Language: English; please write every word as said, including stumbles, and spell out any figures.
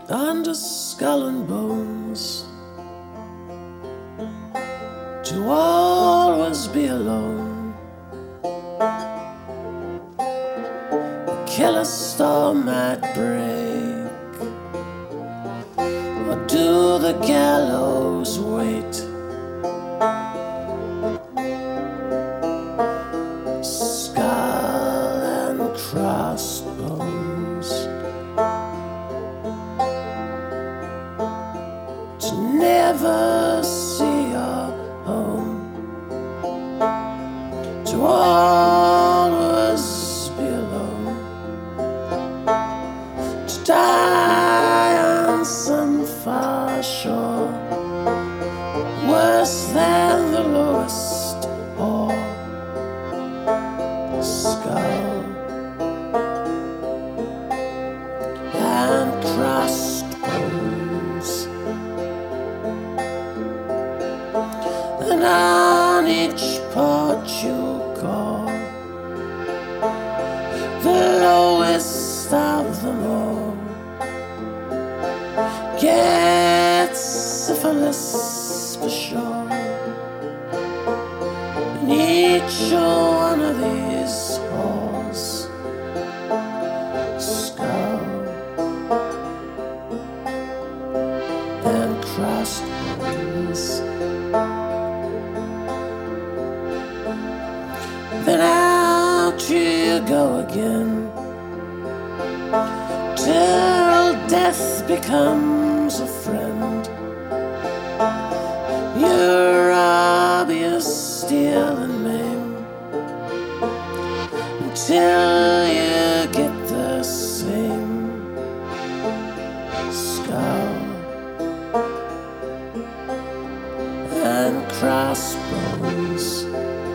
under skull and bones, to always be alone. The killer storm might break, or do the gallows wait? Skull and crossbones, to never see your home, to always be alone, to die on some far shore, worse than the lowest or skull and crossbones. And on each port you go, the lowest of them all gets syphilis for sure. In each one of these halls, skull and crossbones. Then out you go again, till death becomes a friend. You rob, you steal and maim, until you get the same skull and crossbones.